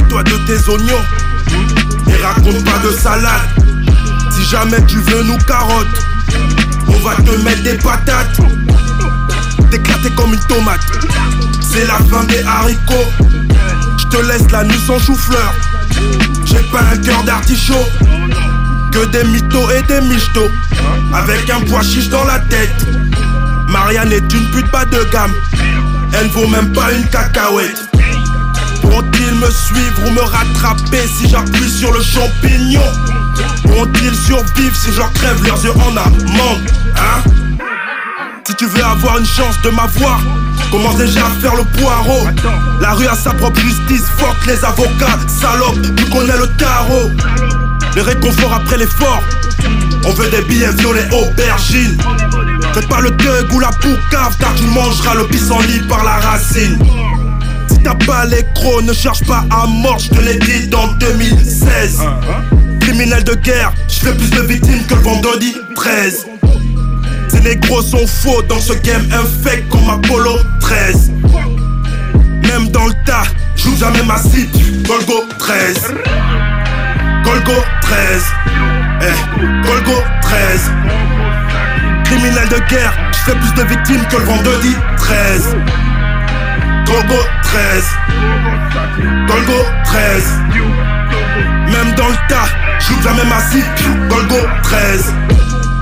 Occupe-toi de tes oignons et raconte pas de salade. Si jamais tu veux nous carottes, on va te mettre des patates. T'éclater comme une tomate. C'est la fin des haricots. Je te laisse la nuit sans chou-fleur. J'ai pas un cœur d'artichaut, que des mythos et des michtos, avec un pois chiche dans la tête. Marianne est une pute pas de gamme, elle vaut même pas une cacahuète. Pourront-ils me suivre ou me rattraper si j'appuie sur le champignon? Pourront-ils survivre si je crève leurs yeux en amande, hein? Si tu veux avoir une chance de m'avoir, commence déjà à faire le poireau. La rue a sa propre justice, fuck les avocats, salope, tu connais le tarot. Le réconfort après l'effort, on veut des billets violets aubergines. Fais pas le thug ou la poucave, car tu mangeras le pissenlit par la racine. Si t'as pas les crocs, ne cherche pas à mort, je te l'ai dit dans 2016. Criminel de guerre, je fais plus de victimes que le vendredi 13. Ces négros sont faux dans ce game infect comme Apollo 13. Même dans le tas, joue jamais ma cible, Golgo 13. Golgo 13, Golgo 13. Criminel de guerre, je fais plus de victimes que le vendredi 13. Golgo 13, Golgo 13. Même dans le tas, joue jamais ma cible, Golgo 13.